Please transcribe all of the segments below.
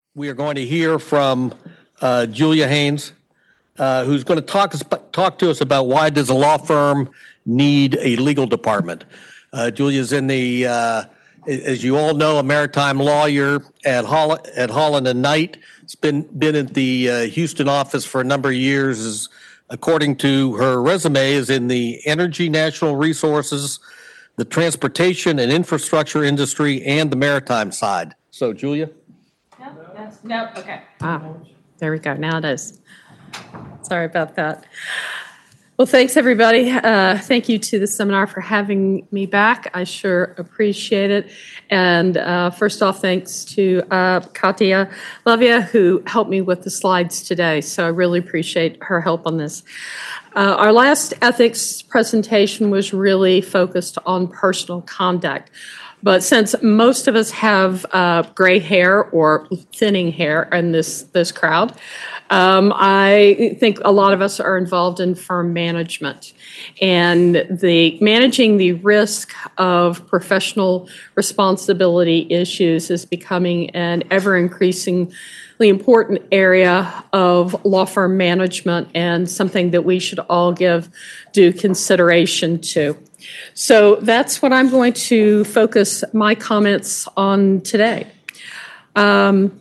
We are going to hear from Julia Haynes, who's going to talk to us about why does a law firm need a legal department. Julia's in the, as you all know, a maritime lawyer at Holland and Knight. It's been at the Houston office for a number of years. Is, according to her resume, is in the energy, natural resources, the transportation and infrastructure industry, and the maritime side. So, Julia. No, okay. There we go. Now it is. Sorry about that. Well, thanks, everybody. Thank you to the seminar for having me back. I sure appreciate it. And first off, thanks to Katia Lavia, who helped me with the slides today. So I really appreciate her help on this. Our last ethics presentation was really focused on personal conduct. But since most of us have gray hair or thinning hair in this crowd, I think a lot of us are involved in firm management. And managing the risk of professional responsibility issues is becoming an ever-increasingly important area of law firm management and something that we should all give due consideration to. So that's what I'm going to focus my comments on today. Do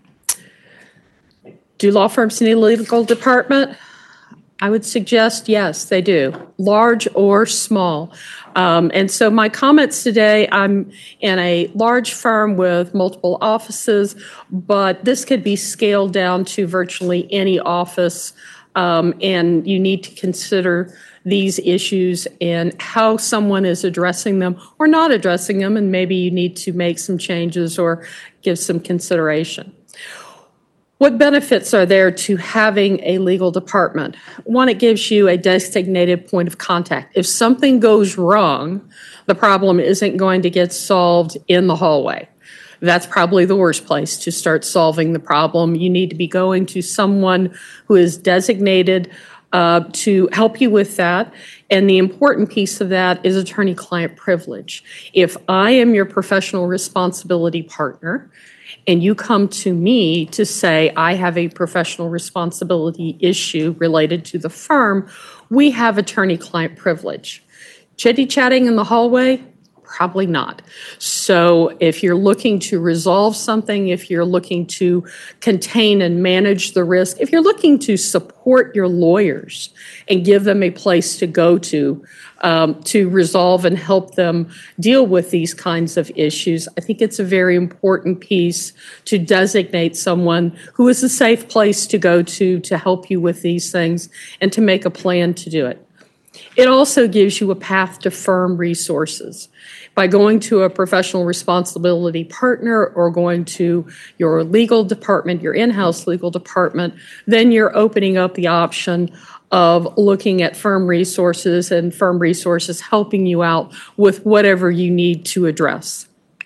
law firms need a legal department? I would suggest yes, they do, large or small. And so my comments today, I'm in a large firm with multiple offices, but this could be scaled down to virtually any office, and you need to consider these issues and how someone is addressing them or not addressing them, and maybe you need to make some changes or give some consideration. What benefits are there to having a legal department? One, it gives you a designated point of contact. If something goes wrong, the problem isn't going to get solved in the hallway. That's probably the worst place to start solving the problem. You need to be going to someone who is designated to help you with that. And the important piece of that is attorney-client privilege. If I am your professional responsibility partner and you come to me to say I have a professional responsibility issue related to the firm, we have attorney-client privilege. Chitty-chatting in the hallway? Probably not. So if you're looking to resolve something, if you're looking to contain and manage the risk, if you're looking to support your lawyers and give them a place to go to resolve and help them deal with these kinds of issues, I think it's a very important piece to designate someone who is a safe place to go to help you with these things and to make a plan to do it. It also gives you a path to firm resources. By going to a professional responsibility partner or going to your legal department, your in-house legal department, then you're opening up the option of looking at firm resources and firm resources helping you out with whatever you need to address.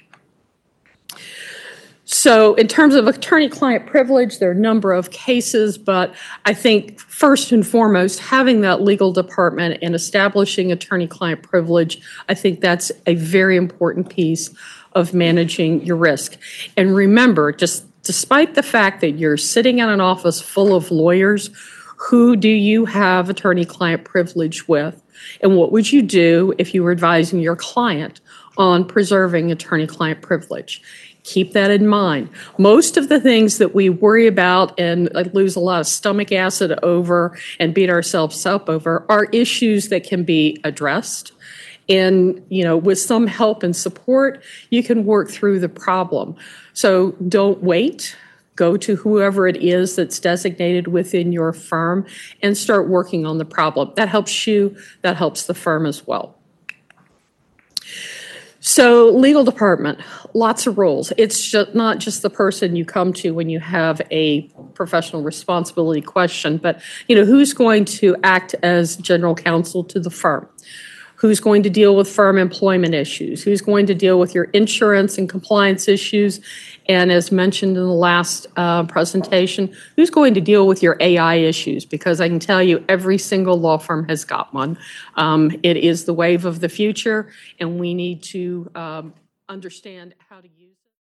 So in terms of attorney-client privilege, there are a number of cases, but I think first and foremost, having that legal department and establishing attorney-client privilege, I think that's a very important piece of managing your risk. And remember, just despite the fact that you're sitting in an office full of lawyers, who do you have attorney-client privilege with? And what would you do if you were advising your client on preserving attorney-client privilege? Keep that in mind. Most of the things that we worry about and lose a lot of stomach acid over and beat ourselves up over are issues that can be addressed. And, with some help and support, you can work through the problem. So don't wait. Go to whoever it is that's designated within your firm and start working on the problem. That helps you, that helps the firm as well. So legal department, lots of roles. It's not just the person you come to when you have a professional responsibility question, but who's going to act as general counsel to the firm? Who's going to deal with firm employment issues? Who's going to deal with your insurance and compliance issues? And as mentioned in the last presentation, who's going to deal with your AI issues? Because I can tell you every single law firm has got one. It is the wave of the future, and we need to understand how to use